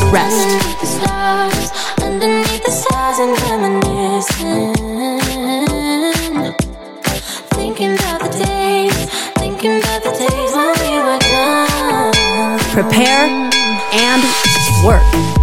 rest. Underneath the stars and reminiscing. Thinking about the days when we were done. Prepare and work.